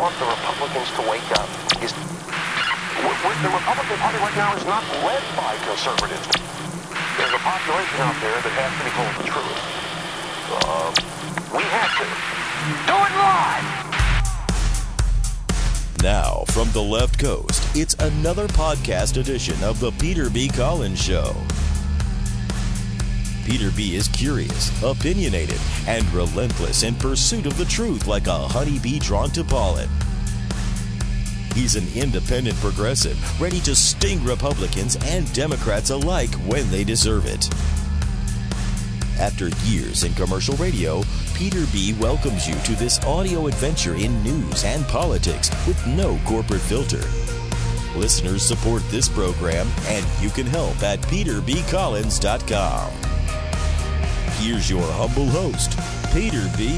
want the Republicans to wake up is the Republican Party right now is not led by conservatives. There's a population out there that has to be told the truth. We have to. Do it live! Now, from the left coast, it's another podcast edition of the Peter B. Collins Show. Peter B. is curious, opinionated, and relentless in pursuit of the truth like a honeybee drawn to pollen. He's an independent progressive, ready to sting Republicans and Democrats alike when they deserve it. After years in commercial radio, Peter B. welcomes you to this audio adventure in news and politics with no corporate filter. Listeners support this program, and you can help at peterbcollins.com. Here's your humble host, Peter B.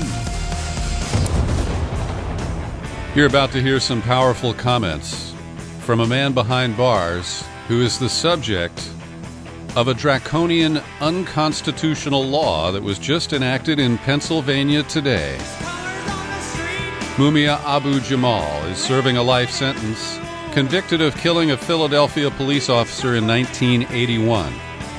You're about to hear some powerful comments from a man behind bars who is the subject of a draconian, unconstitutional law that was just enacted in Pennsylvania today. Mumia Abu-Jamal is serving a life sentence, convicted of killing a Philadelphia police officer in 1981.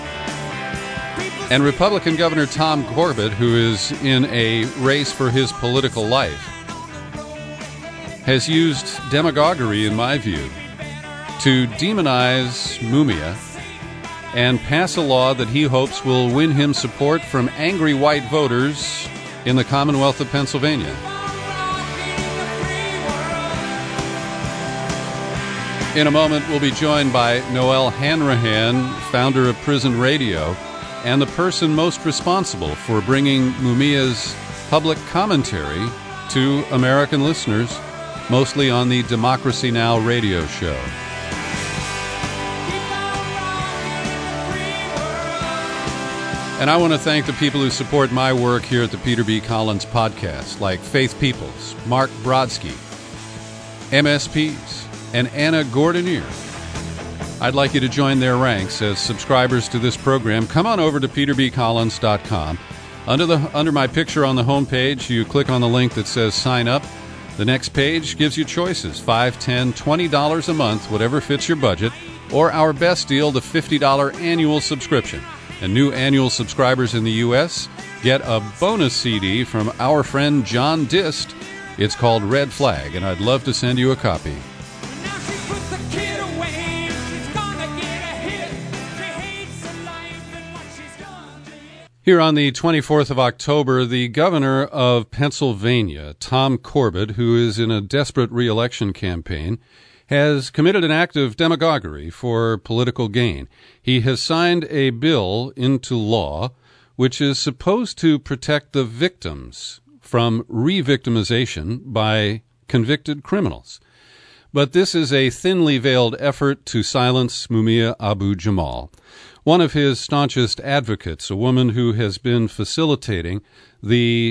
And Republican Governor Tom Corbett, who is in a race for his political life, has used demagoguery, in my view, to demonize Mumia and pass a law that he hopes will win him support from angry white voters in the Commonwealth of Pennsylvania. In a moment, we'll be joined by Noelle Hanrahan, founder of Prison Radio, and the person most responsible for bringing Mumia's public commentary to American listeners, mostly on the Democracy Now! Radio show. And I want to thank the people who support my work here at the Peter B. Collins podcast, like Faith Peoples, Mark Brodsky, MSPs, and Anna Gordonier. I'd like you to join their ranks as subscribers to this program. Come on over to peterbcollins.com. Under my picture on the homepage, you click on the link that says sign up. The next page gives you choices, $5, $10, $20 a month, whatever fits your budget, or our best deal, the $50 annual subscription. And new annual subscribers in the U.S. get a bonus CD from our friend John Dist. It's called Red Flag, and I'd love to send you a copy. Here on the 24th of October, the governor of Pennsylvania, Tom Corbett, who is in a desperate re-election campaign, has committed an act of demagoguery for political gain. He has signed a bill into law which is supposed to protect the victims from re-victimization by convicted criminals. But this is a thinly veiled effort to silence Mumia Abu-Jamal. One of his staunchest advocates, a woman who has been facilitating the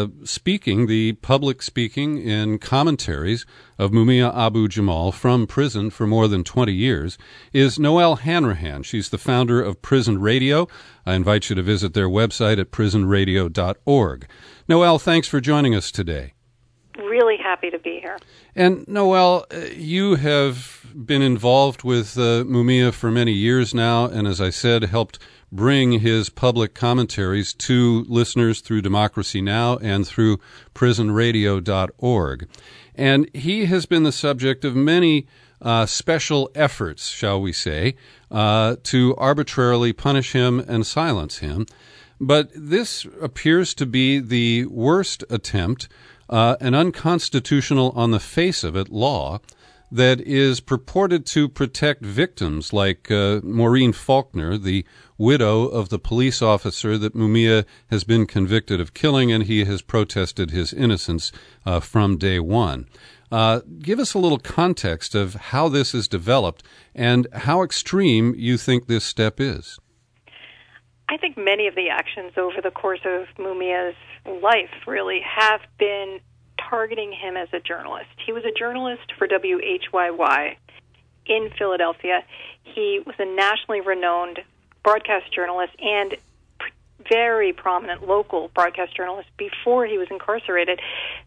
public speaking and commentaries of Mumia Abu-Jamal from prison for more than 20 years, is Noelle Hanrahan. She's the founder of Prison Radio. I invite you to visit their website at prisonradio.org. Noelle, thanks for joining us today. Really happy to be here. And Noelle, you have been involved with Mumia for many years now, and as I said, helped bring his public commentaries to listeners through Democracy Now! And through prisonradio.org. And he has been the subject of many special efforts, shall we say, to arbitrarily punish him and silence him. But this appears to be the worst attempt, an unconstitutional on the face of it law, that is purported to protect victims like Maureen Faulkner, the widow of the police officer that Mumia has been convicted of killing, and he has protested his innocence from day one. Give us a little context of how this is developed and how extreme you think this step is. I think many of the actions over the course of Mumia's life really have been targeting him as a journalist. He was a journalist for WHYY in Philadelphia. He was a nationally renowned broadcast journalist and very prominent local broadcast journalist before he was incarcerated.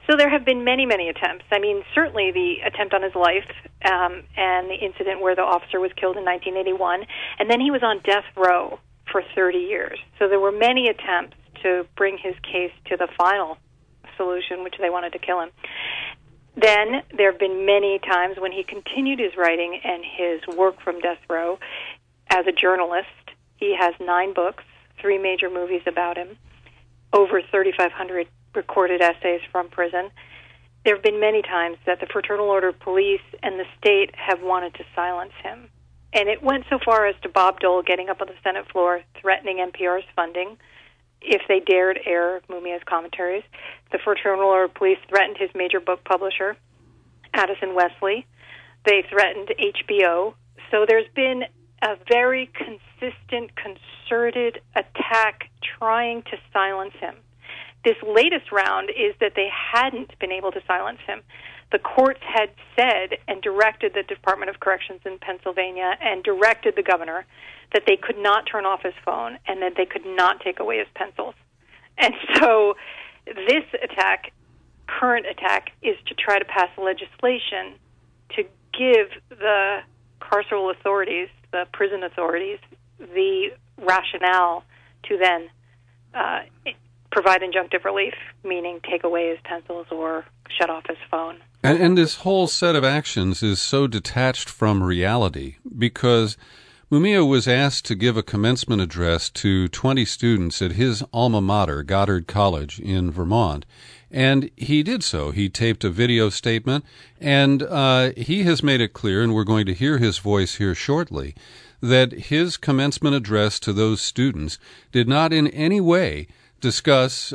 So there have been many, many attempts. I mean, certainly the attempt on his life and the incident where the officer was killed in 1981, and then he was on death row for 30 years. So there were many attempts to bring his case to the final solution, which they wanted to kill him. Then there have been many times when he continued his writing and his work from death row as a journalist. He has 9 books, 3 major movies about him, over 3,500 recorded essays from prison. There have been many times that the Fraternal Order of Police and the state have wanted to silence him. And it went so far as to Bob Dole getting up on the Senate floor threatening NPR's funding if they dared air Mumia's commentaries. The Fraternal Order of Police threatened his major book publisher, Addison Wesley. They threatened HBO. So there's been a very consistent, concerted attack trying to silence him. This latest round is that they hadn't been able to silence him. The courts had said and directed the Department of Corrections in Pennsylvania and directed the governor that they could not turn off his phone and that they could not take away his pencils. And so this attack, current attack, is to try to pass legislation to give the carceral authorities, the prison authorities, the rationale to then provide injunctive relief, meaning take away his pencils or shut off his phone. And this whole set of actions is so detached from reality because Mumia was asked to give a commencement address to 20 students at his alma mater, Goddard College in Vermont. And he did so. He taped a video statement, and he has made it clear, and we're going to hear his voice here shortly, that his commencement address to those students did not in any way discuss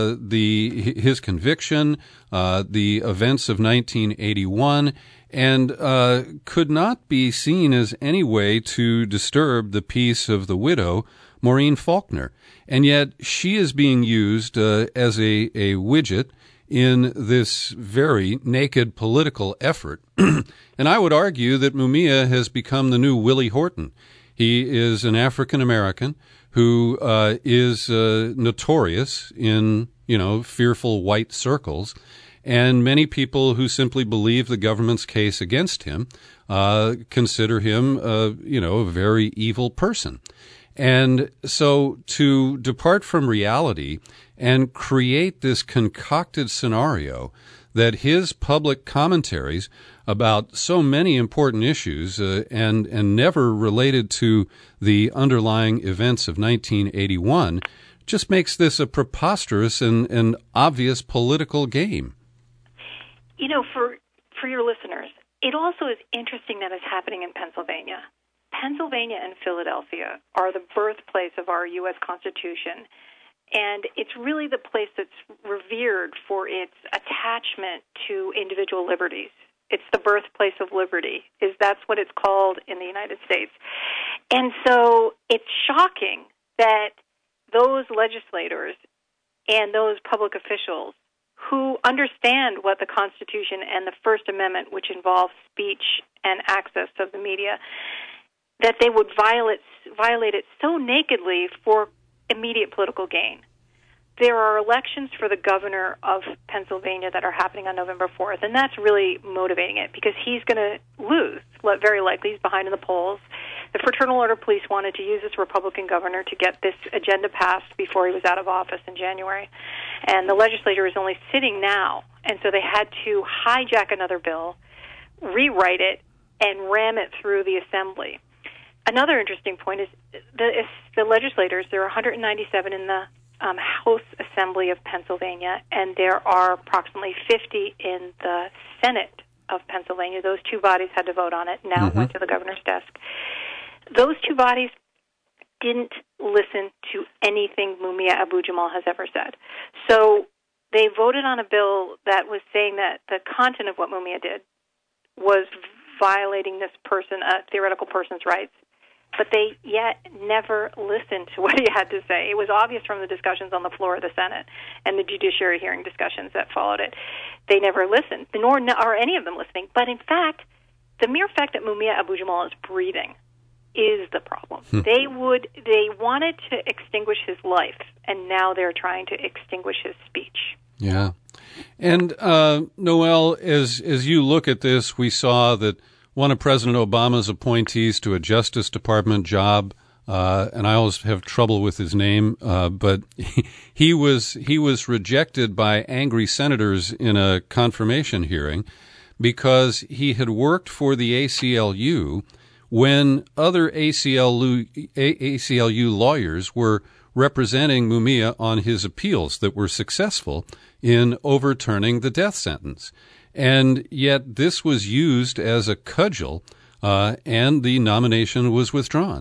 his conviction, the events of 1981, and could not be seen as any way to disturb the peace of the widow, Maureen Faulkner. And yet she is being used as a widget in this very naked political effort. And I would argue that Mumia has become the new Willie Horton. He is an African American who is notorious in, fearful white circles, and many people who simply believe the government's case against him consider him, a very evil person. And so to depart from reality and create this concocted scenario that his public commentaries about so many important issues and never related to the underlying events of 1981 just makes this a preposterous and obvious political game. For your listeners, it also is interesting that it's happening in Pennsylvania. Pennsylvania and Philadelphia are the birthplace of our U.S. Constitution, and it's really the place that's revered for its attachment to individual liberties. It's the birthplace of liberty. That's what it's called in the United States. And so it's shocking that those legislators and those public officials who understand what the Constitution and the First Amendment, which involves speech and access of the media, that they would violate it so nakedly for immediate political gain. There are elections for the governor of Pennsylvania that are happening on November 4th, and that's really motivating it because he's going to lose. Very likely, he's behind in the polls. The Fraternal Order of Police wanted to use this Republican governor to get this agenda passed before he was out of office in January. And the legislature is only sitting now, and so they had to hijack another bill, rewrite it, and ram it through the assembly. Another interesting point is the legislators, there are 197 in the House Assembly of Pennsylvania, and there are approximately 50 in the Senate of Pennsylvania. Those two bodies had to vote on it. Now it went to the governor's desk. Those two bodies didn't listen to anything Mumia Abu-Jamal has ever said. So they voted on a bill that was saying that the content of what Mumia did was violating this person, a theoretical person's rights. But they yet never listened to what he had to say. It was obvious from the discussions on the floor of the Senate and the judiciary hearing discussions that followed it. They never listened, nor are any of them listening. But in fact, the mere fact that Mumia Abu-Jamal is breathing is the problem. They wanted to extinguish his life, and now they're trying to extinguish his speech. Yeah. And Noel, as you look at this, we saw that one of President Obama's appointees to a Justice Department job, and I always have trouble with his name, but he was rejected by angry senators in a confirmation hearing because he had worked for the ACLU when other ACLU lawyers were representing Mumia on his appeals that were successful in overturning the death sentence. And yet this was used as a cudgel, and the nomination was withdrawn.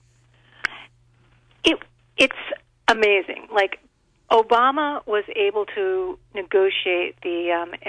It's amazing. Like, Obama was able to negotiate the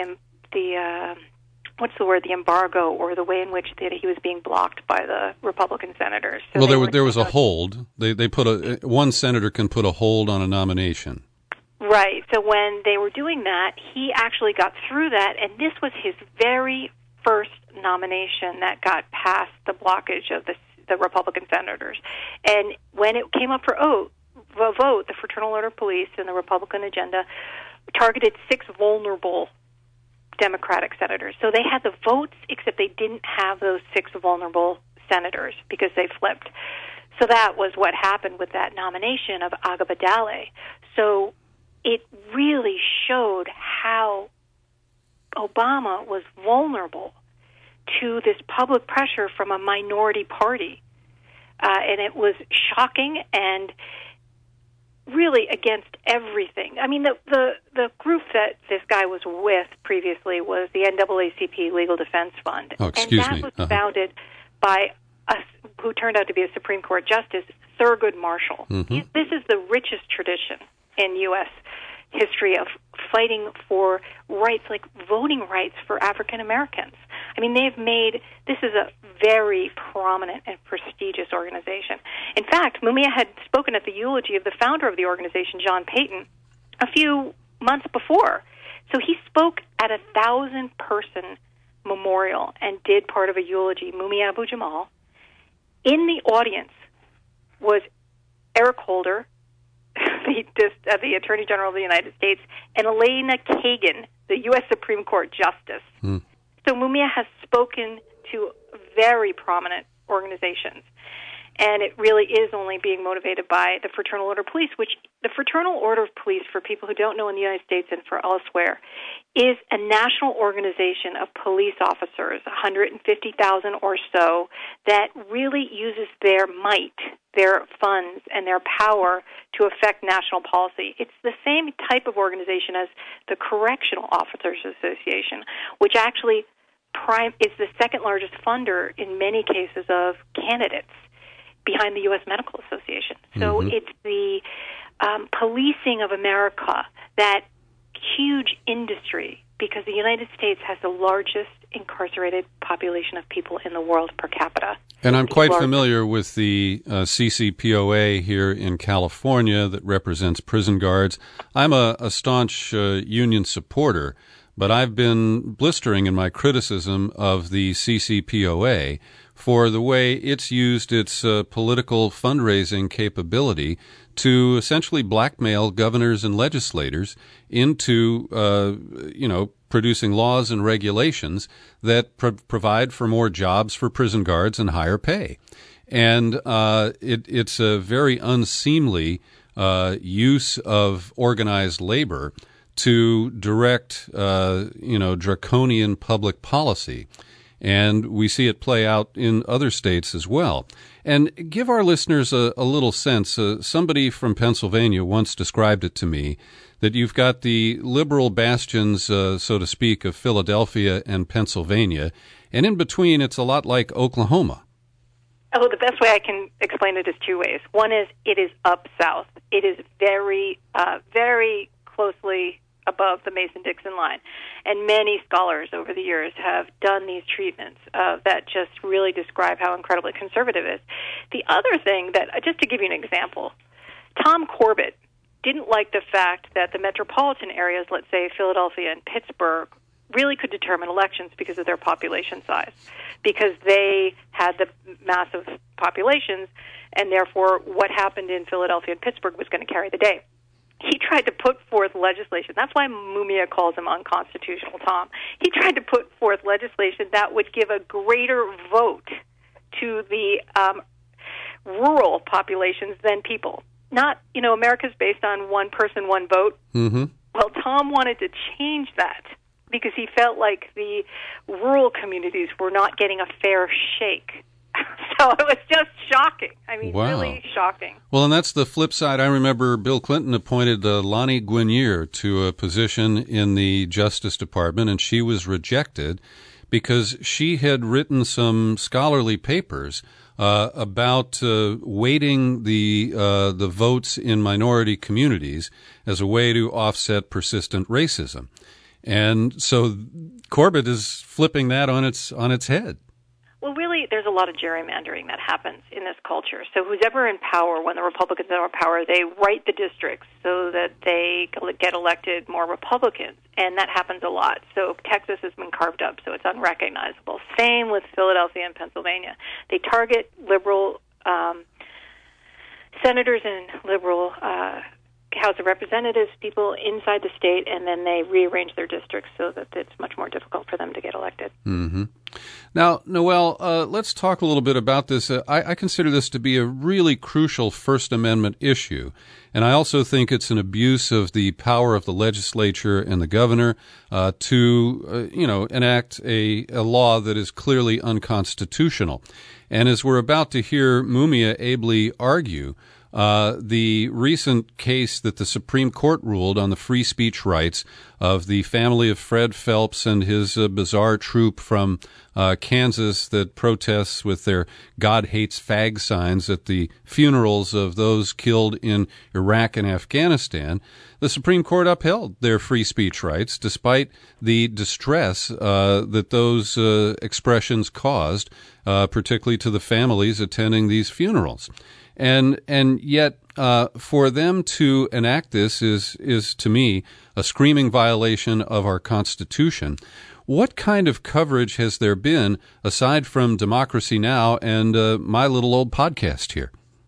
embargo, or the way in which he was being blocked by the Republican senators. So well, there was a hold. They put one senator can put a hold on a nomination. Right. So when they were doing that, he actually got through that, and this was his very first nomination that got past the blockage of the Republican senators. And when it came up for vote, the Fraternal Order of Police and the Republican agenda targeted 6 vulnerable Democratic senators. So they had the votes, except they didn't have those 6 vulnerable senators because they flipped. So that was what happened with that nomination of Aga Badale. So it really showed how Obama was vulnerable to this public pressure from a minority party. And it was shocking and really against everything. I mean, the group that this guy was with previously was the NAACP Legal Defense Fund. Oh, excuse me. And that was founded by who turned out to be a Supreme Court Justice, Thurgood Marshall. Mm-hmm. This is the richest tradition in U.S. history of fighting for rights, like voting rights for African Americans. I mean, this is a very prominent and prestigious organization. In fact, Mumia had spoken at the eulogy of the founder of the organization, John Payton, a few months before. So he spoke at a 1,000-person memorial and did part of a eulogy, Mumia Abu-Jamal. In the audience was Eric Holder, the Attorney General of the United States, and Elena Kagan, the U.S. Supreme Court Justice. So Mumia has spoken to very prominent organizations, and it really is only being motivated by the Fraternal Order of Police, which the Fraternal Order of Police, for people who don't know in the United States and for elsewhere, is a national organization of police officers, 150,000 or so, that really uses their might, their funds, and their power to affect national policy. It's the same type of organization as the Correctional Officers Association, which actually is the second largest funder in many cases of candidates behind the U.S. Medical Association. So it's the policing of America, that huge industry, because the United States has the largest incarcerated population of people in the world per capita. And I'm quite familiar with the CCPOA here in California that represents prison guards. I'm a staunch union supporter, but I've been blistering in my criticism of the CCPOA for the way it's used its political fundraising capability to essentially blackmail governors and legislators into, producing laws and regulations that provide for more jobs for prison guards and higher pay. And it's a very unseemly use of organized labor to direct, draconian public policy. And we see it play out in other states as well. And give our listeners a little sense. Somebody from Pennsylvania once described it to me that you've got the liberal bastions, so to speak, of Philadelphia and Pennsylvania, and in between it's a lot like Oklahoma. Oh, the best way I can explain it is 2 ways. One is it is up south. It is very, very closely above the Mason-Dixon line. And many scholars over the years have done these treatments that just really describe how incredibly conservative it is. The other thing just to give you an example, Tom Corbett didn't like the fact that the metropolitan areas, let's say Philadelphia and Pittsburgh, really could determine elections because of their population size, because they had the massive populations, and therefore what happened in Philadelphia and Pittsburgh was going to carry the day. he tried to put forth legislation. That's why Mumia calls him unconstitutional, Tom. He tried to put forth legislation that would give a greater vote to the rural populations than people. Not, America's based on one person, one vote. Mm-hmm. Well, Tom wanted to change that because he felt like the rural communities were not getting a fair shake. So it was just shocking. I mean, wow. Really shocking. Well, and that's the flip side. I remember Bill Clinton appointed Lani Guinier to a position in the Justice Department, and she was rejected because she had written some scholarly papers about weighting the votes in minority communities as a way to offset persistent racism. And so Corbett is flipping that on its head. Well, really, there's a lot of gerrymandering that happens in this culture. So who's ever in power, when the Republicans are in power, they write the districts so that they get elected more Republicans, and that happens a lot. So Texas has been carved up, so it's unrecognizable. Same with Philadelphia and Pennsylvania. They target liberal senators and liberal House of Representatives, people inside the state, and then they rearrange their districts so that it's much more difficult for them to get elected. Mm-hmm. Now, Noelle, let's talk a little bit about this. I consider this to be a really crucial First Amendment issue, and I also think it's an abuse of the power of the legislature and the governor to enact a law that is clearly unconstitutional. And as we're about to hear Mumia ably argue, the recent case that the Supreme Court ruled on the free speech rights of the family of Fred Phelps and his bizarre troop from Kansas that protests with their God hates fag signs at the funerals of those killed in Iraq and Afghanistan, the Supreme Court upheld their free speech rights despite the distress that those expressions caused, particularly to the families attending these funerals. And yet, for them to enact this is to me a screaming violation of our Constitution. What kind of coverage has there been aside from Democracy Now! And my little old podcast here?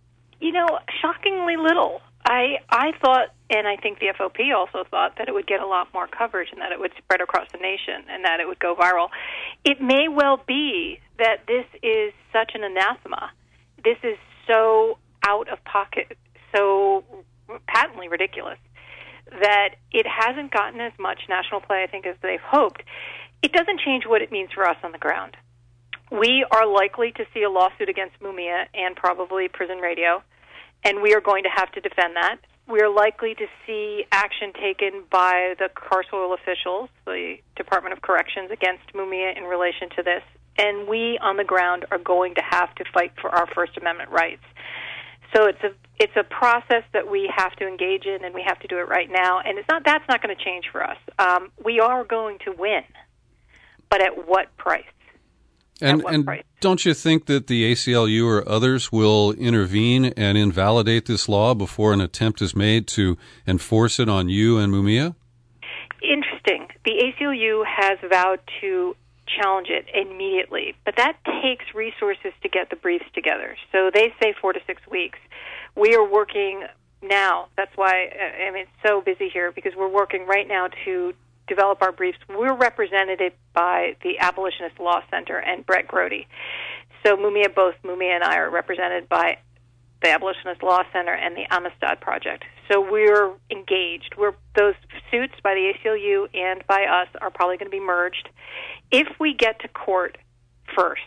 Shockingly little. I thought, and I think the FOP also thought, that it would get a lot more coverage and that it would spread across the nation and that it would go viral. It may well be that this is such an anathema. This is so out of pocket, so patently ridiculous, that it hasn't gotten as much national play, I think, as they've hoped. It doesn't change what it means for us on the ground. We are likely to see a lawsuit against Mumia and probably Prison Radio, and we are going to have to defend that. We are likely to see action taken by the carceral officials, the Department of Corrections, against Mumia in relation to this, and we on the ground are going to have to fight for our First Amendment rights. So it's a process that we have to engage in, and we have to do it right now. And that's not going to change for us. We are going to win, but at what price? And don't you think that the ACLU or others will intervene and invalidate this law before an attempt is made to enforce it on you and Mumia? Interesting. The ACLU has vowed to challenge it immediately, but that takes resources to get the briefs together. So they say 4 to 6 weeks. We are working now. That's why it's so busy here, because we're working right now to develop our briefs. We're represented by the Abolitionist Law Center and Brett Grody. So both Mumia and I are represented by the Abolitionist Law Center and the Amistad Project. So we're engaged. Those suits by the ACLU and by us are probably going to be merged. If we get to court first,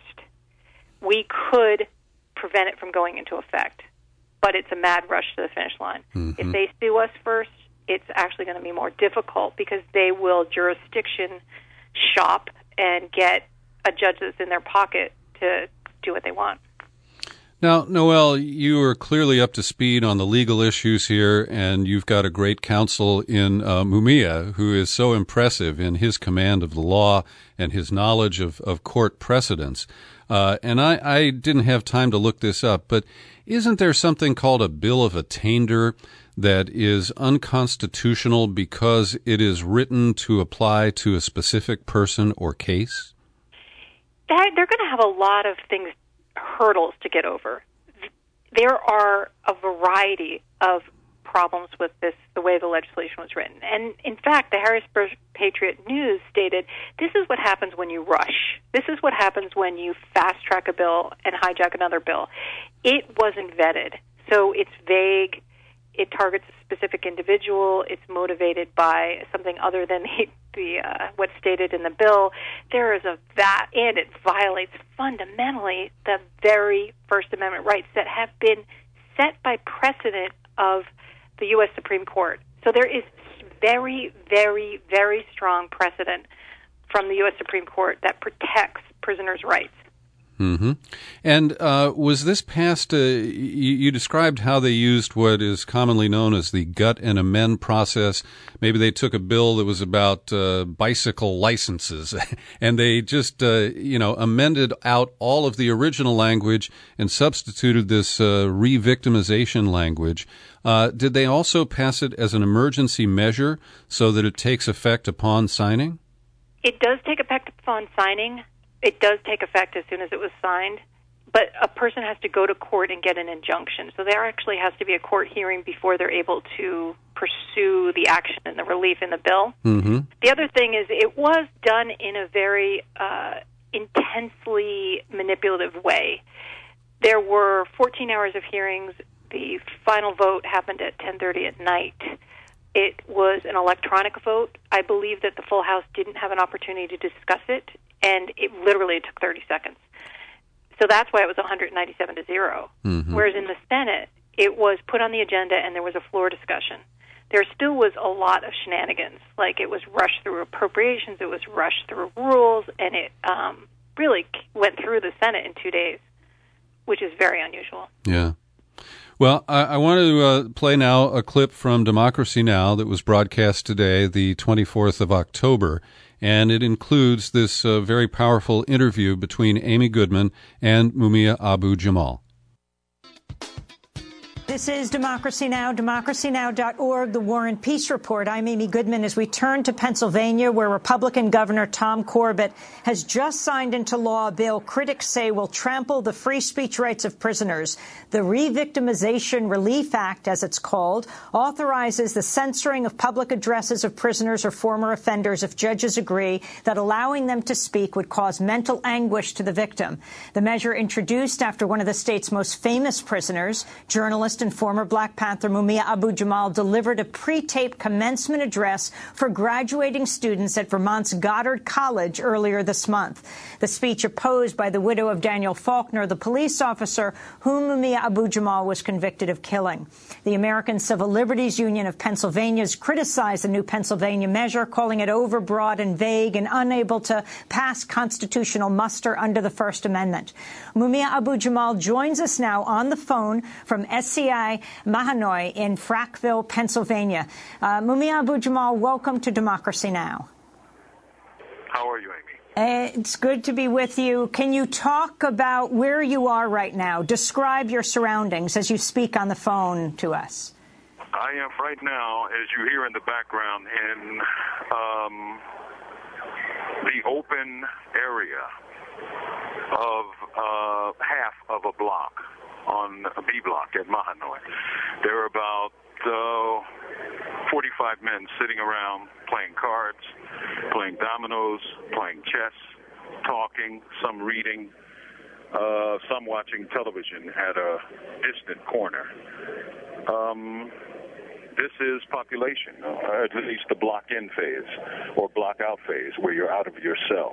we could prevent it from going into effect, but it's a mad rush to the finish line. Mm-hmm. If they sue us first, it's actually going to be more difficult because they will jurisdiction shop and get a judge that's in their pocket to do what they want. Now, Noelle, you are clearly up to speed on the legal issues here, and you've got a great counsel in Mumia, who is so impressive in his command of the law and his knowledge of court precedents. And I didn't have time to look this up, but isn't there something called a bill of attainder that is unconstitutional because it is written to apply to a specific person or case? They're going to have a lot of hurdles to get over. There are a variety of problems with the way the legislation was written. And in fact, the Harrisburg Patriot News stated, this is what happens when you rush. This is what happens when you fast-track a bill and hijack another bill. It wasn't vetted, so it's vague. It targets a specific individual. It's motivated by something other than what's stated in the bill. There is and it violates fundamentally the very First Amendment rights that have been set by precedent of the U.S. Supreme Court. So there is very, very, very strong precedent from the U.S. Supreme Court that protects prisoners' rights. Mm-hmm. And was this passed, you described how they used what is commonly known as the gut and amend process. Maybe they took a bill that was about bicycle licenses, and they just, amended out all of the original language and substituted this re-victimization language. Did they also pass it as an emergency measure so that it takes effect upon signing? It does take effect upon signing. It does take effect as soon as it was signed, but a person has to go to court and get an injunction. So there actually has to be a court hearing before they're able to pursue the action and the relief in the bill. Mm-hmm. The other thing is it was done in a very intensely manipulative way. There were 14 hours of hearings. The final vote happened at 10:30 at night. It was an electronic vote. I believe that the full House didn't have an opportunity to discuss it, and it literally took 30 seconds. So that's why it was 197 to 0. Mm-hmm. Whereas in the Senate, it was put on the agenda and there was a floor discussion. There still was a lot of shenanigans. Like, it was rushed through appropriations, it was rushed through rules, and it really went through the Senate in 2 days, which is very unusual. Yeah. Well, I want to play now a clip from Democracy Now! That was broadcast today, the 24th of October, and it includes this very powerful interview between Amy Goodman and Mumia Abu-Jamal. This is Democracy Now!, democracynow.org, the War and Peace Report. I'm Amy Goodman as we turn to Pennsylvania, where Republican Governor Tom Corbett has just signed into law a bill critics say will trample the free speech rights of prisoners. The Re-Victimization Relief Act, as it's called, authorizes the censoring of public addresses of prisoners or former offenders if judges agree that allowing them to speak would cause mental anguish to the victim. The measure, introduced after one of the state's most famous prisoners, journalist and former Black Panther Mumia Abu-Jamal, delivered a pre-taped commencement address for graduating students at Vermont's Goddard College earlier this month. The speech opposed by the widow of Daniel Faulkner, the police officer whom Mumia Abu-Jamal was convicted of killing. The American Civil Liberties Union of Pennsylvania has criticized the new Pennsylvania measure, calling it overbroad and vague and unable to pass constitutional muster under the First Amendment. Mumia Abu-Jamal joins us now on the phone from SCI Mahanoy in Frackville, Pennsylvania. Mumia Abu-Jamal, welcome to Democracy Now! How are you, Amy? It's good to be with you. Can you talk about where you are right now? Describe your surroundings as you speak on the phone to us. I am right now, as you hear in the background, in the open area of half of a block on a B block at Mahanoy. There are about 45 men sitting around playing cards, playing dominoes, playing chess, talking, some reading, some watching television at a distant corner. This is population, at least the block-in phase or block-out phase, where you're out of your cell.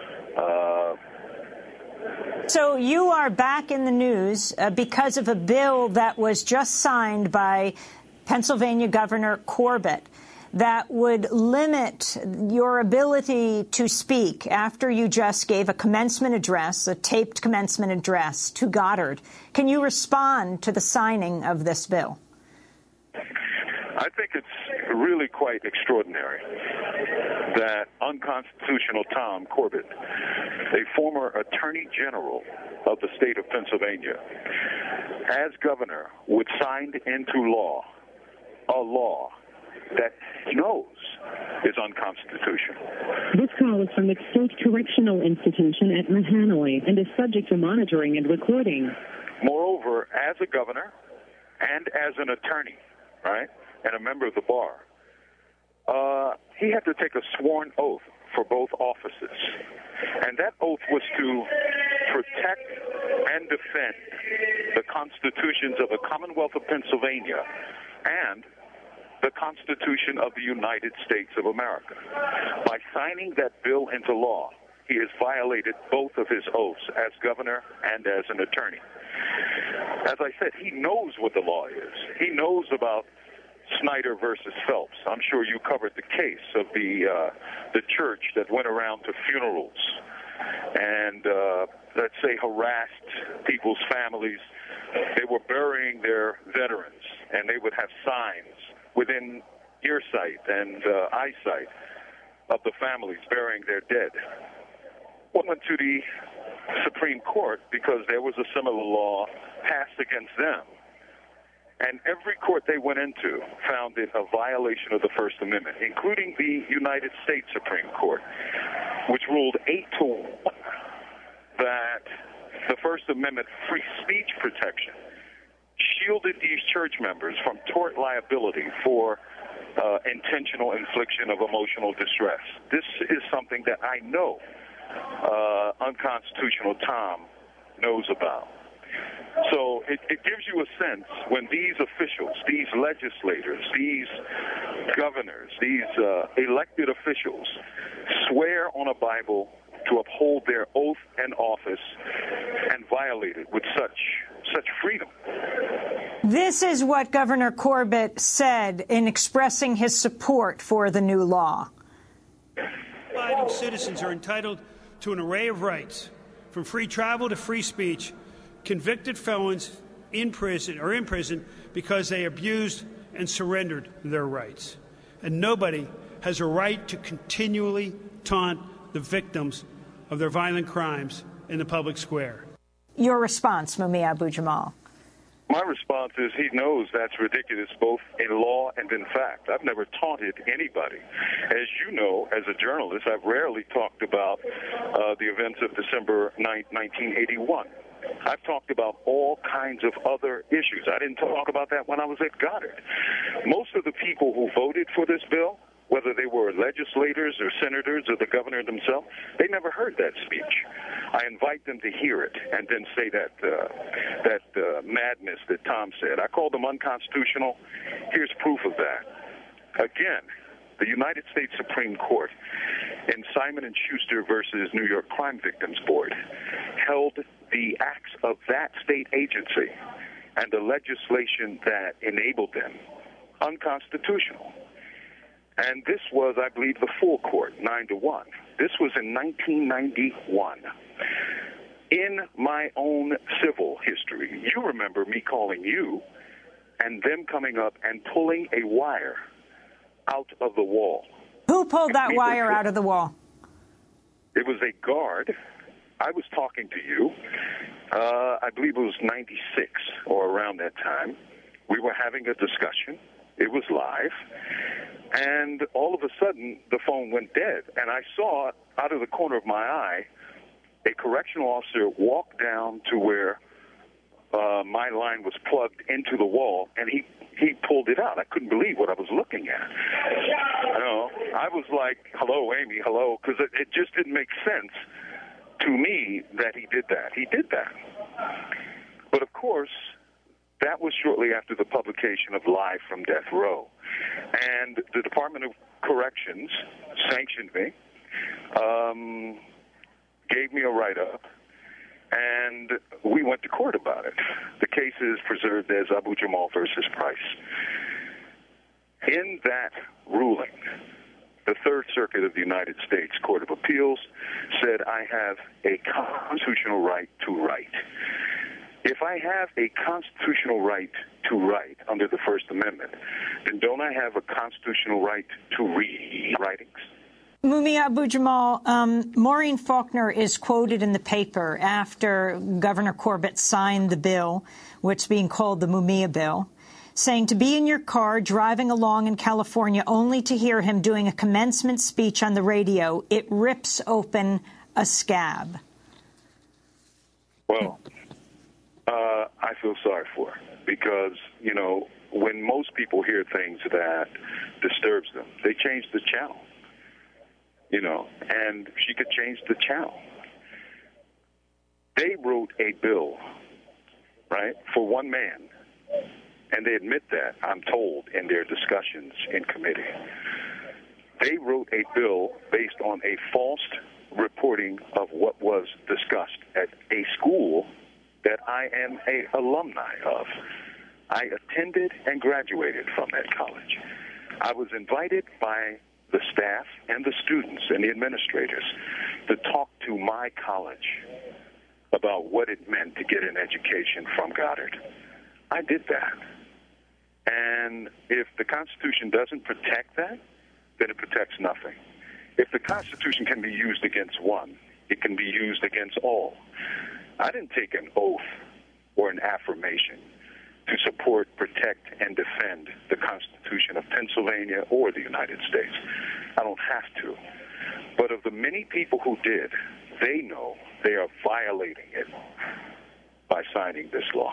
So you are back in the news because of a bill that was just signed by Pennsylvania Governor Corbett that would limit your ability to speak after you just gave a commencement address, a taped commencement address to Goddard. Can you respond to the signing of this bill? I think it's really quite extraordinary that unconstitutional Tom Corbett, a former Attorney General of the state of Pennsylvania, as governor, would sign into law a law that he knows is unconstitutional. This call is from the State Correctional Institution at Mahanoy and is subject to monitoring and recording. Moreover, as a governor and as an attorney, right, and a member of the bar, he had to take a sworn oath for both offices. And that oath was to protect and defend the constitutions of the Commonwealth of Pennsylvania and the Constitution of the United States of America. By signing that bill into law, he has violated both of his oaths as governor and as an attorney. As I said, he knows what the law is. He knows about Snyder versus Phelps. I'm sure you covered the case of the church that went around to funerals and, let's say, harassed people's families. They were burying their veterans, and they would have signs within earsight and eyesight of the families burying their dead. Went to the Supreme Court because there was a similar law passed against them. And every court they went into found it a violation of the First Amendment, including the United States Supreme Court, which ruled 8-1 that the First Amendment free speech protection shielded these church members from tort liability for intentional infliction of emotional distress. This is something that I know unconstitutional Tom knows about. So it gives you a sense when these officials, these legislators, these governors, these elected officials swear on a Bible to uphold their oath and office and violate it with such freedom. This is what Governor Corbett said in expressing his support for the new law. Law-abiding citizens are entitled to an array of rights, from free travel to free speech. Convicted felons in prison because they abused and surrendered their rights. And nobody has a right to continually taunt the victims of their violent crimes in the public square. Your response, Mumia Abu-Jamal? My response is he knows that's ridiculous both in law and in fact. I've never taunted anybody. As you know, as a journalist, I've rarely talked about the events of December 9, 1981. I've talked about all kinds of other issues. I didn't talk about that when I was at Goddard. Most of the people who voted for this bill, whether they were legislators or senators or the governor himself, they never heard that speech. I invite them to hear it and then say that madness that Tom said. I called them unconstitutional. Here's proof of that. Again, the United States Supreme Court in Simon & Schuster versus New York Crime Victims Board held the acts of that state agency and the legislation that enabled them unconstitutional. And this was, I believe, the full court, 9-1. This was in 1991. In my own civil history, you remember me calling you and them coming up and pulling a wire out of the wall. Who pulled that wire out of the wall? It was a guard. I was talking to you. I believe it was 96 or around that time. We were having a discussion. It was live. And all of a sudden, the phone went dead. And I saw, out of the corner of my eye, a correctional officer walk down to where my line was plugged into the wall, and he pulled it out. I couldn't believe what I was looking at. You know, I was like, hello, Amy, hello, because it just didn't make sense to me that he did that. He did that. But, of course, that was shortly after the publication of Live from Death Row. And the Department of Corrections sanctioned me, gave me a write-up, and we went to court about it. The case is preserved as Abu-Jamal versus Price. In that ruling, the Third Circuit of the United States Court of Appeals said I have a constitutional right to write. If I have a constitutional right to write under the First Amendment, then don't I have a constitutional right to read writings? Mumia Abu-Jamal, Maureen Faulkner is quoted in the paper after Governor Corbett signed the bill, what's being called the Mumia bill, saying to be in your car driving along in California only to hear him doing a commencement speech on the radio, it rips open a scab. Well, I feel sorry for her because, you know, when most people hear things that disturbs them, they change the channel, and she could change the channel. They wrote a bill, right, for one man, and they admit that, I'm told, in their discussions in committee. They wrote a bill based on a false reporting of what was discussed at a school that I am an alumni of. I attended and graduated from that college. I was invited by the staff and the students and the administrators to talk to my college about what it meant to get an education from Goddard. I did that. And if the Constitution doesn't protect that, then it protects nothing. If the Constitution can be used against one, it can be used against all. I didn't take an oath or an affirmation to support, protect, and defend the Constitution of Pennsylvania or the United States. I don't have to. But of the many people who did, they know they are violating it by signing this law.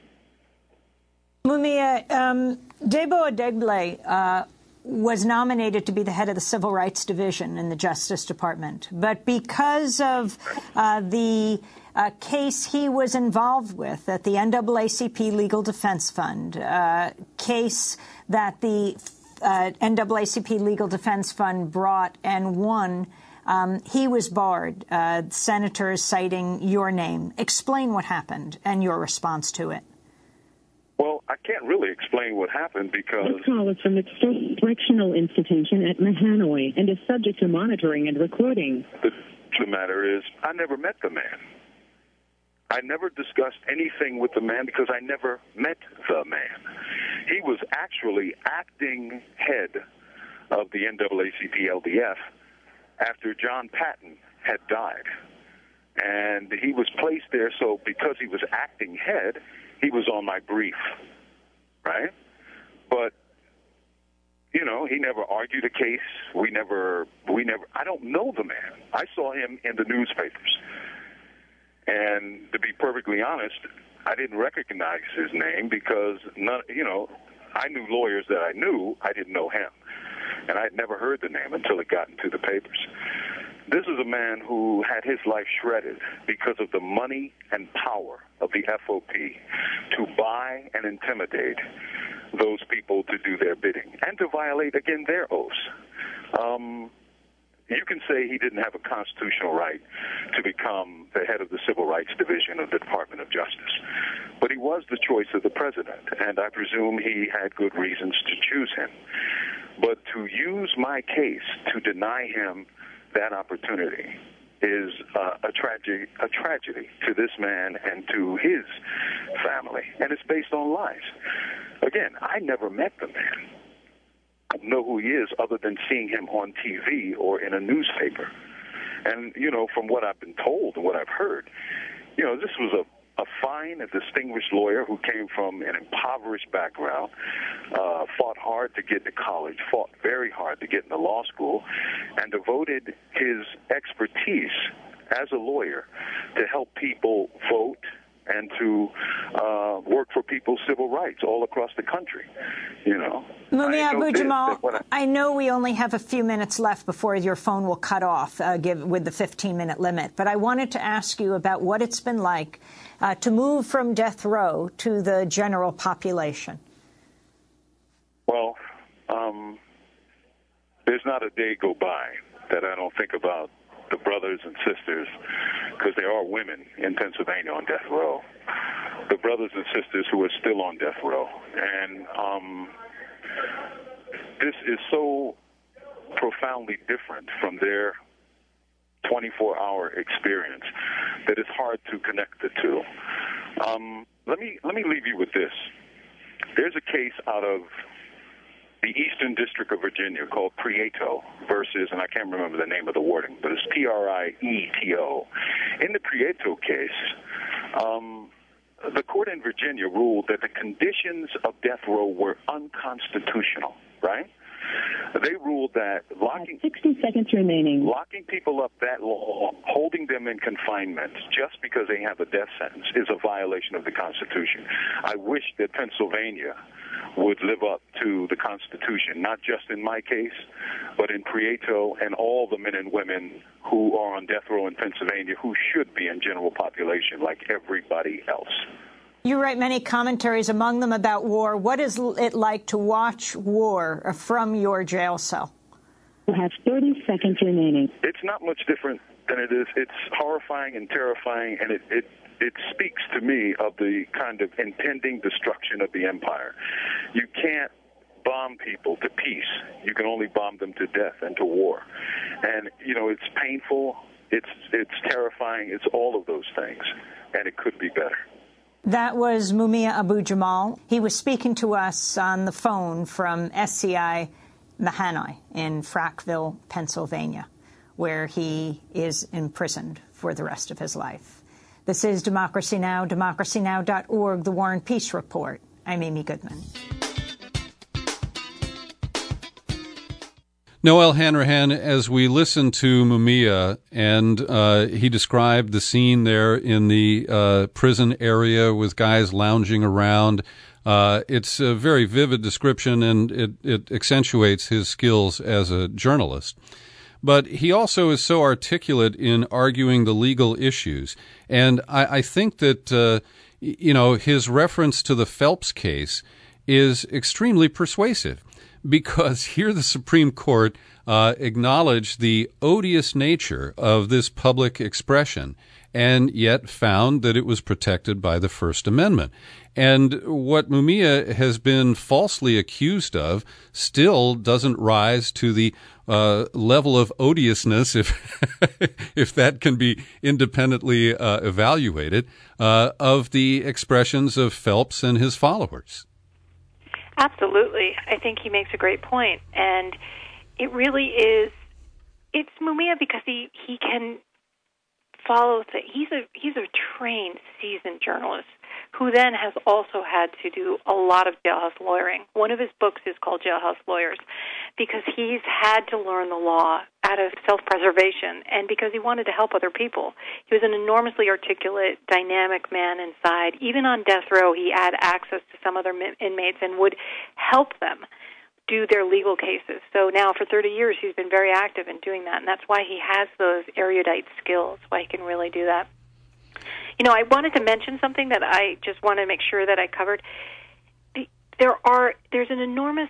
Mumia, Debo Adegbile was nominated to be the head of the Civil Rights Division in the Justice Department. But because of the case he was involved with at the NAACP Legal Defense Fund, case that the NAACP Legal Defense Fund brought and won, he was barred, senators citing your name. Explain what happened and your response to it. Well, I can't really explain what happened because... This call is from the State Correctional Institution at Mahanoy and is subject to monitoring and recording. The matter is, I never met the man. I never discussed anything with the man because I never met the man. He was actually acting head of the NAACP-LDF after John Patton had died. And he was placed there, so because he was acting head, he was on my brief, right? But, he never argued a case. We never, I don't know the man. I saw him in the newspapers. And to be perfectly honest, I didn't recognize his name because, I knew lawyers that I knew. I didn't know him. And I'd never heard the name until it got into the papers. This is a man who had his life shredded because of the money and power of the FOP to buy and intimidate those people to do their bidding and to violate, again, their oaths. You can say he didn't have a constitutional right to become the head of the Civil Rights Division of the Department of Justice. But he was the choice of the president, and I presume he had good reasons to choose him. But to use my case to deny him that opportunity is a tragedy to this man and to his family, and it's based on lies. Again, I never met the man. I don't know who he is other than seeing him on TV or in a newspaper. And, from what I've been told and what I've heard, this was a fine, a distinguished lawyer who came from an impoverished background, fought hard to get to college, fought very hard to get into law school, and devoted his expertise as a lawyer to help people vote and to work for people's civil rights all across the country, Mumia Abu-Jamal, I know we only have a few minutes left before your phone will cut off with the 15-minute limit, but I wanted to ask you about what it's been like to move from death row to the general population. Well, there's not a day go by that I don't think about the brothers and sisters, because there are women in Pennsylvania on death row, the brothers and sisters who are still on death row. And this is so profoundly different from their 24-hour experience that it's hard to connect the two. Let me leave you with this. There's a case out of the Eastern District of Virginia called Prieto versus, and I can't remember the name of the wording, but it's Prieto. In the Prieto case, the court in Virginia ruled that the conditions of death row were unconstitutional, right? They ruled that locking 60 seconds remaining. Locking people up that long, holding them in confinement just because they have a death sentence is a violation of the Constitution. I wish that Pennsylvania would live up to the Constitution, not just in my case, but in Prieto and all the men and women who are on death row in Pennsylvania who should be in general population like everybody else. You write many commentaries, among them about war. What is it like to watch war from your jail cell? You have 30 seconds remaining. It's not much different than it is. It's horrifying and terrifying, and it speaks to me of the kind of impending destruction of the empire. You can't bomb people to peace. You can only bomb them to death and to war. And, it's painful, it's terrifying, it's all of those things, and it could be better. That was Mumia Abu-Jamal. He was speaking to us on the phone from SCI Mahanoy in Frackville, Pennsylvania, where he is imprisoned for the rest of his life. This is Democracy Now!, democracynow.org, The War and Peace Report. I'm Amy Goodman. Noel Hanrahan, as we listen to Mumia, and he described the scene there in the prison area with guys lounging around, it's a very vivid description, and it accentuates his skills as a journalist. But he also is so articulate in arguing the legal issues. And I think that, his reference to the Phelps case is extremely persuasive, because here the Supreme Court acknowledged the odious nature of this public expression and yet found that it was protected by the First Amendment. And what Mumia has been falsely accused of still doesn't rise to the level of odiousness, if that can be independently evaluated, of the expressions of Phelps and his followers. Absolutely. I think he makes a great point. And it really is, it's Mumia because he can follow he's a trained, seasoned journalist who then has also had to do a lot of jailhouse lawyering. One of his books is called Jailhouse Lawyers because he's had to learn the law out of self-preservation and because he wanted to help other people. He was an enormously articulate, dynamic man inside. Even on death row, he had access to some other inmates and would help them do their legal cases. So now for 30 years, he's been very active in doing that, and that's why he has those erudite skills, why he can really do that. I wanted to mention something that I just want to make sure that I covered. There's an enormous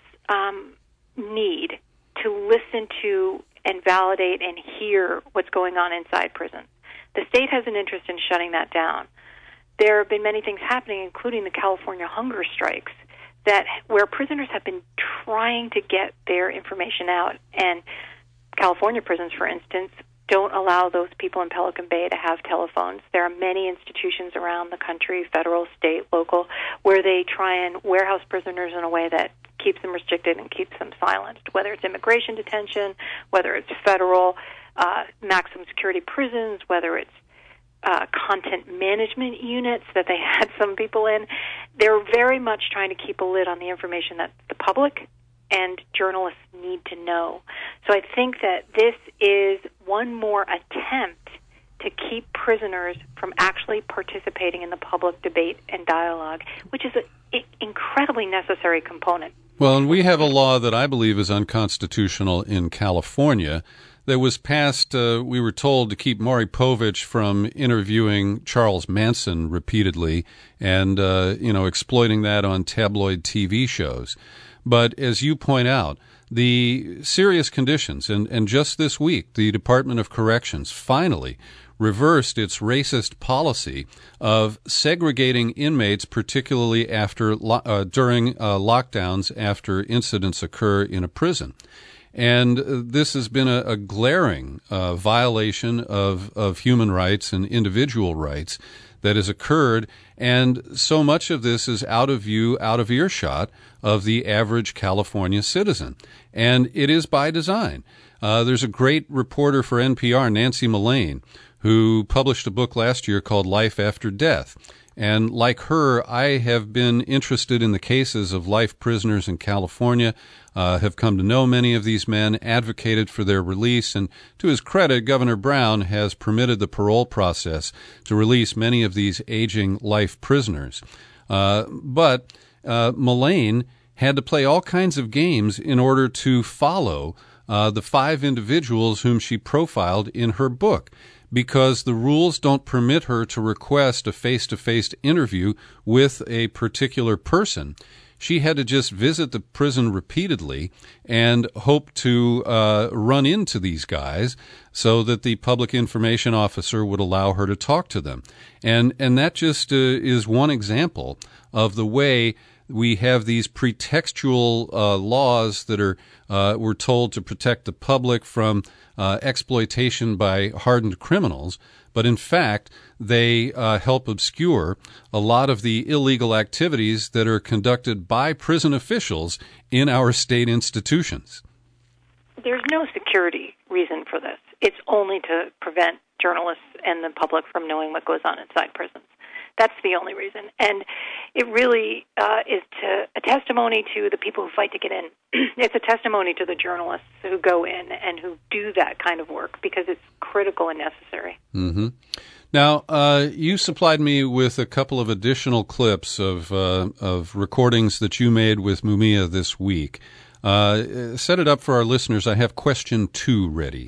need to listen to and validate and hear what's going on inside prison. The state has an interest in shutting that down. There have been many things happening, including the California hunger strikes, where prisoners have been trying to get their information out. And California prisons, for instance, don't allow those people in Pelican Bay to have telephones. There are many institutions around the country, federal, state, local, where they try and warehouse prisoners in a way that keeps them restricted and keeps them silenced, whether it's immigration detention, whether it's federal maximum security prisons, whether it's content management units that they had some people in. They're very much trying to keep a lid on the information that the public and journalists need to know. So I think that this is one more attempt to keep prisoners from actually participating in the public debate and dialogue, which is an incredibly necessary component. Well, and we have a law that I believe is unconstitutional in California that was passed, we were told, to keep Maury Povich from interviewing Charles Manson repeatedly and, exploiting that on tabloid TV shows. But as you point out, the serious conditions, and just this week, the Department of Corrections finally reversed its racist policy of segregating inmates, particularly during lockdowns after incidents occur in a prison. And this has been a glaring violation of human rights and individual rights that has occurred, and so much of this is out of view, out of earshot of the average California citizen. And it is by design. There's a great reporter for NPR, Nancy Mullane, who published a book last year called Life After Death. And like her, I have been interested in the cases of life prisoners in California, have come to know many of these men, advocated for their release, and to his credit, Governor Brown has permitted the parole process to release many of these aging life prisoners. But Mullane had to play all kinds of games in order to follow the 5 individuals whom she profiled in her book, because the rules don't permit her to request a face-to-face interview with a particular person. She had to just visit the prison repeatedly and hope to run into these guys so that the public information officer would allow her to talk to them. And that just is one example of the way we have these pretextual laws that are we're told to protect the public from exploitation by hardened criminals, but in fact they help obscure a lot of the illegal activities that are conducted by prison officials in our state institutions. There's no security reason for this. It's only to prevent journalists and the public from knowing what goes on inside prisons. That's the only reason. And it really is a testimony to the people who fight to get in. It's a testimony to the journalists who go in and who do that kind of work because it's critical and necessary. Mm-hmm. Now, you supplied me with a couple of additional clips of recordings that you made with Mumia this week. Set it up for our listeners. I have question 2 ready.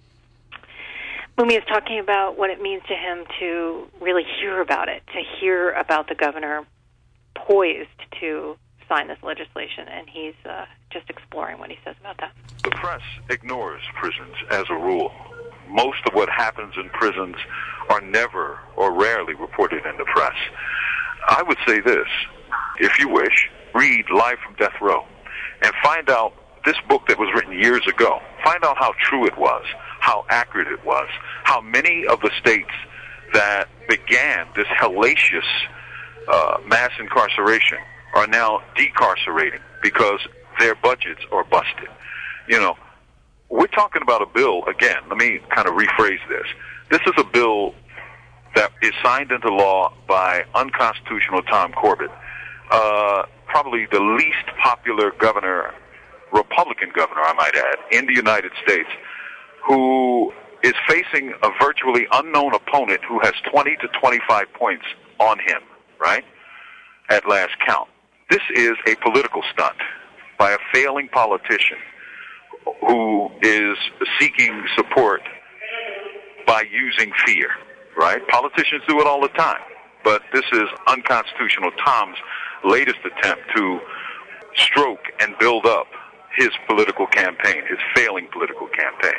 Mumia is talking about what it means to him to really hear about it, to hear about the governor poised to sign this legislation, and he's just exploring what he says about that. The press ignores prisons as a rule. Most of what happens in prisons are never or rarely reported in the press. I would say this, if you wish, read Live from Death Row and find out this book that was written years ago. Find out how true it was, how accurate it was, how many of the states that began this hellacious mass incarceration are now decarcerating because their budgets are busted. You know, we're talking about a bill, again, let me kind of rephrase this. This is a bill that is signed into law by unconstitutional Tom Corbett, probably the least popular governor, Republican governor, I might add, in the United States, who is facing a virtually unknown opponent who has 20 to 25 points on him, right, at last count. This is a political stunt by a failing politician who is seeking support by using fear, right? Politicians do it all the time, but this is unconstitutional Tom's latest attempt to stroke and build up his political campaign, his failing political campaign.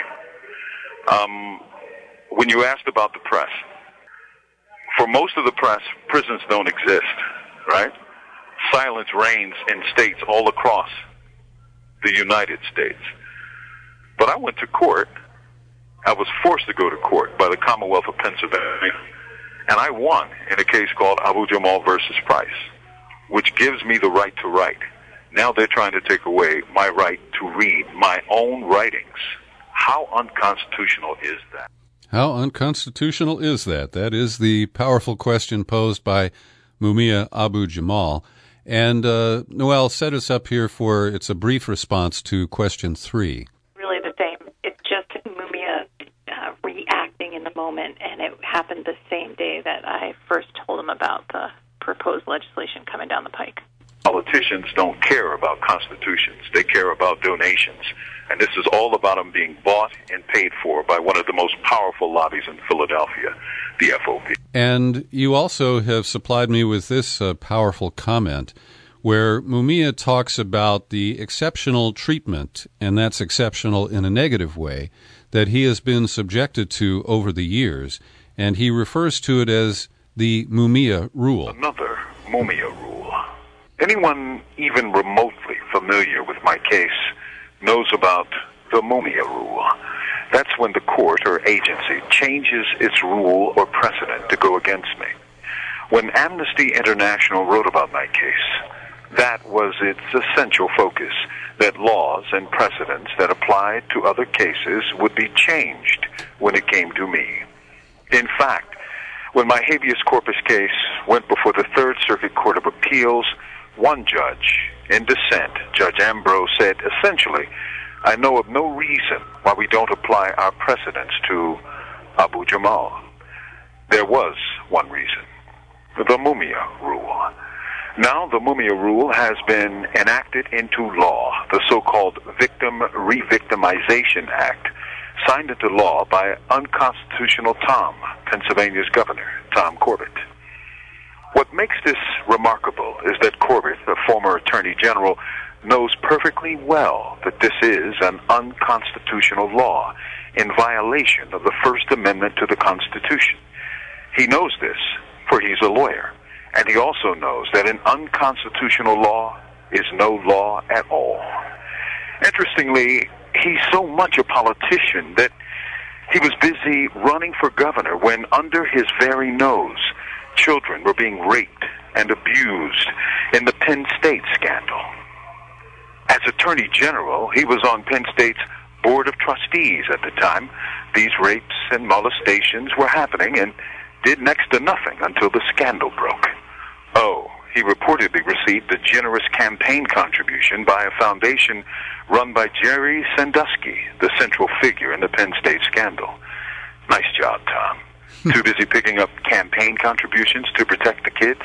When you asked about the press, for most of the press, prisons don't exist, right? Silence reigns in states all across the United States. But I went to court. I was forced to go to court by the Commonwealth of Pennsylvania, and I won in a case called Abu Jamal versus Price, which gives me the right to write. Now they're trying to take away my right to read my own writings. How unconstitutional is that? How unconstitutional is that? That is the powerful question posed by Mumia Abu Jamal. And Noel, set us up here for, it's a brief response to question 3. Really the same. It's just Mumia reacting in the moment, and it happened the same day that I first told him about the proposed legislation coming down the pike. Politicians don't care about constitutions. They care about donations. And this is all about them being bought and paid for by one of the most powerful lobbies in Philadelphia, the FOP. And you also have supplied me with this powerful comment where Mumia talks about the exceptional treatment, and that's exceptional in a negative way, that he has been subjected to over the years. And he refers to it as the Mumia rule. Another Mumia rule. Anyone even remotely familiar with my case knows about the Mumia rule. That's when the court or agency changes its rule or precedent to go against me. When Amnesty International wrote about my case, that was its essential focus, that laws and precedents that applied to other cases would be changed when it came to me. In fact, When my habeas corpus case went before the Third Circuit Court of Appeals, one judge, in dissent, Judge Ambrose, said, essentially, I know of no reason why we don't apply our precedents to Abu Jamal. There was one reason, the Mumia Rule. Now the Mumia Rule has been enacted into law, the so-called Victim Re-Victimization Act, signed into law by unconstitutional Tom, Pennsylvania's governor, Tom Corbett. What makes this remarkable is that Corbett, the former Attorney General, knows perfectly well that this is an unconstitutional law in violation of the First Amendment to the Constitution. He knows this, for he's a lawyer, and he also knows that an unconstitutional law is no law at all. Interestingly, he's so much a politician that he was busy running for governor when under his very nose, children were being raped and abused in the Penn State scandal. As Attorney General, he was on Penn State's Board of Trustees at the time. These rapes and molestations were happening and did next to nothing until the scandal broke. Oh, he reportedly received a generous campaign contribution by a foundation run by Jerry Sandusky, the central figure in the Penn State scandal. Nice job, Tom. Too busy picking up campaign contributions to protect the kids?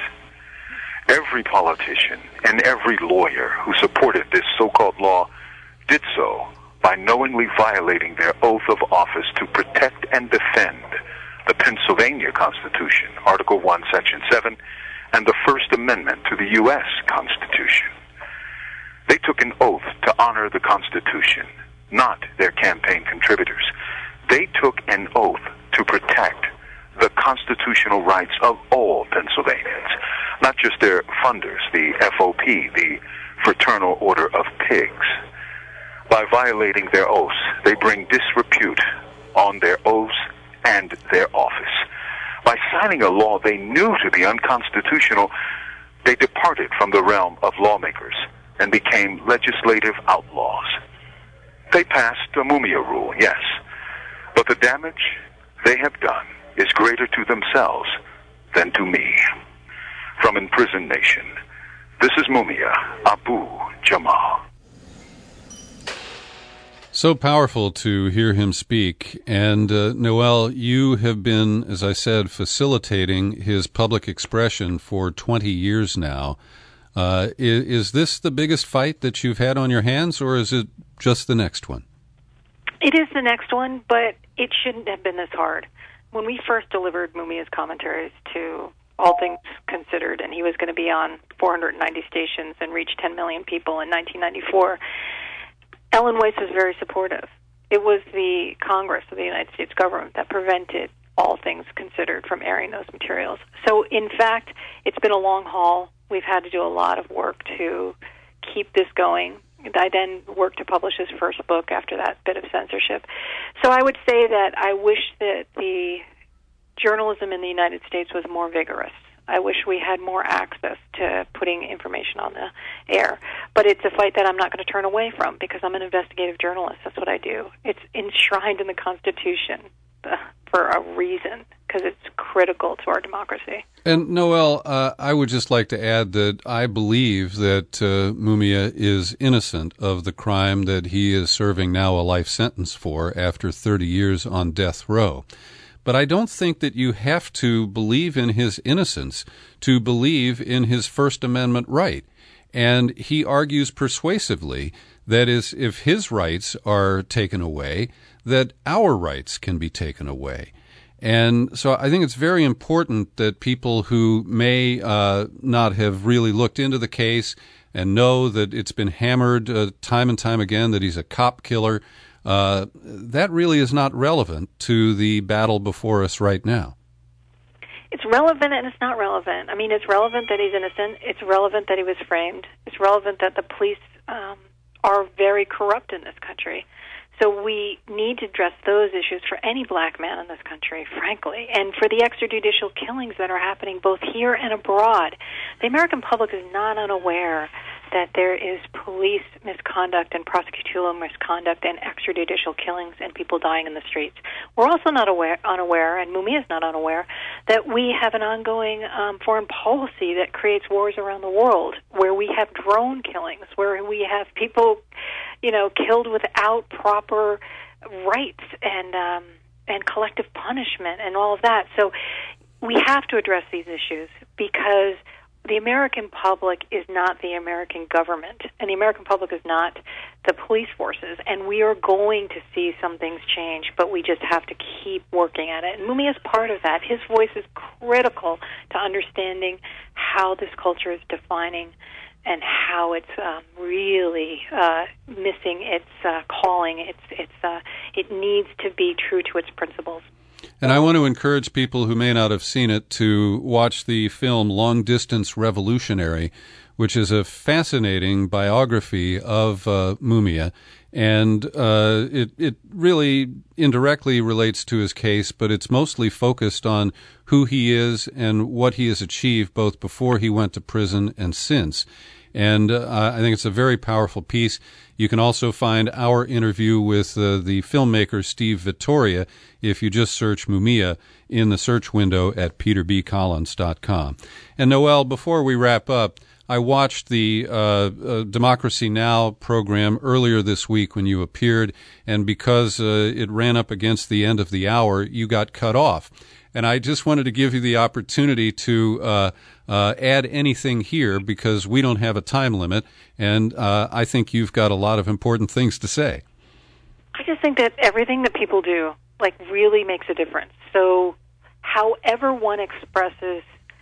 Every politician and every lawyer who supported this so-called law did so by knowingly violating their oath of office to protect and defend the Pennsylvania Constitution, Article 1, Section 7, and the First Amendment to the U.S. Constitution. They took an oath to honor the Constitution, not their campaign contributors. They took an oath to protect the constitutional rights of all Pennsylvanians, not just their funders, the FOP, the Fraternal Order of Pigs. By violating their oaths, they bring disrepute on their oaths and their office. By signing a law they knew to be unconstitutional, they departed from the realm of lawmakers and became legislative outlaws. They passed a Mumia Rule, yes, but the damage they have done is greater to themselves than to me. From Imprisoned Nation, this is Mumia Abu Jamal. So powerful to hear him speak. And Noel, you have been, as I said, facilitating his public expression for 20 years now. Is this the biggest fight that you've had on your hands, or is it just the next one? It is the next one, but it shouldn't have been this hard. When we first delivered Mumia's commentaries to All Things Considered, and he was going to be on 490 stations and reach 10 million people in 1994, Ellen Weiss was very supportive. It was the Congress of the United States government that prevented All Things Considered from airing those materials. So, in fact, it's been a long haul. We've had to do a lot of work to keep this going. I then worked to publish his first book after that bit of censorship. So I would say that I wish that the journalism in the United States was more vigorous. I wish we had more access to putting information on the air. But it's a fight that I'm not going to turn away from because I'm an investigative journalist. That's what I do. It's enshrined in the Constitution for a reason, because it's critical to our democracy. And Noel, I would just like to add that I believe that Mumia is innocent of the crime that he is serving now a life sentence for after 30 years on death row. But I don't think that you have to believe in his innocence to believe in his First Amendment right. And he argues persuasively that is, if his rights are taken away, that our rights can be taken away. And so I think it's very important that people who may not have really looked into the case and know that it's been hammered time and time again that he's a cop killer, that really is not relevant to the battle before us right now. It's relevant and it's not relevant. I mean, it's relevant that he's innocent. It's relevant that he was framed. It's relevant that the police are very corrupt in this country. So we need to address those issues for any black man in this country, frankly, and for the extrajudicial killings that are happening both here and abroad. The American public is not unaware that there is police misconduct and prosecutorial misconduct and extrajudicial killings and people dying in the streets. We're also not unaware, and Mumia is not unaware, that we have an ongoing foreign policy that creates wars around the world, where we have drone killings, where we have people, killed without proper rights and collective punishment and all of that. So we have to address these issues, because the American public is not the American government, and the American public is not the police forces, and we are going to see some things change, but we just have to keep working at it. And Mumia is part of that. His voice is critical to understanding how this culture is defining and how it's really missing its calling. It needs to be true to its principles. And I want to encourage people who may not have seen it to watch the film Long Distance Revolutionary, which is a fascinating biography of Mumia. And it really indirectly relates to his case, but it's mostly focused on who he is and what he has achieved both before he went to prison and since. And I think it's a very powerful piece. You can also find our interview with the filmmaker Steve Vittoria if you just search Mumia in the search window at peterbcollins.com. And Noel, before we wrap up, I watched the Democracy Now! Program earlier this week when you appeared, and because it ran up against the end of the hour, you got cut off. And I just wanted to give you the opportunity to add anything here, because we don't have a time limit, and I think you've got a lot of important things to say. I just think that everything that people do, really makes a difference. So however one expresses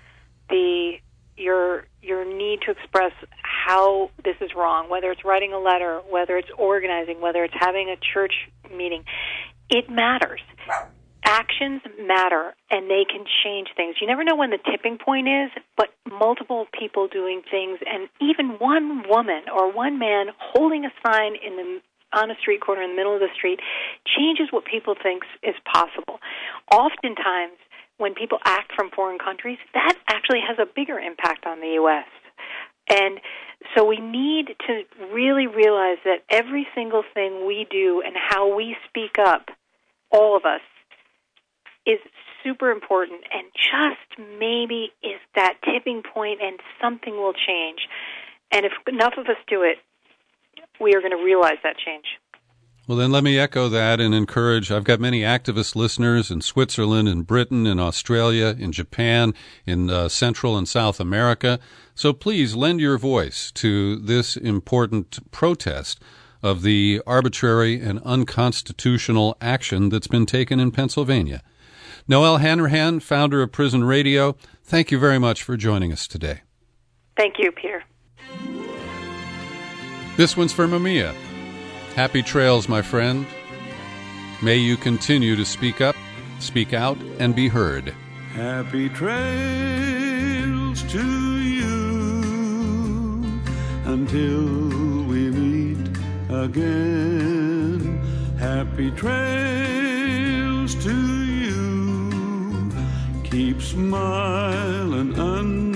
your need to express how this is wrong, whether it's writing a letter, whether it's organizing, whether it's having a church meeting, it matters. Actions matter, and they can change things. You never know when the tipping point is, but multiple people doing things, and even one woman or one man holding a sign on a street corner in the middle of the street changes what people think is possible. Oftentimes, when people act from foreign countries, that actually has a bigger impact on the U.S. And so we need to really realize that every single thing we do and how we speak up, all of us, is super important, and just maybe is that tipping point, and something will change. And if enough of us do it, we are going to realize that change. Well, then let me echo that and encourage. I've got many activist listeners in Switzerland, in Britain, in Australia, in Japan, in Central and South America. So please lend your voice to this important protest of the arbitrary and unconstitutional action that's been taken in Pennsylvania. Noelle Hanrahan, founder of Prison Radio, thank you very much for joining us today. Thank you, Peter. This one's for Mumia. Happy trails, my friend. May you continue to speak up, speak out, and be heard. Happy trails to you until we meet again. Happy trails to you. Keep smiling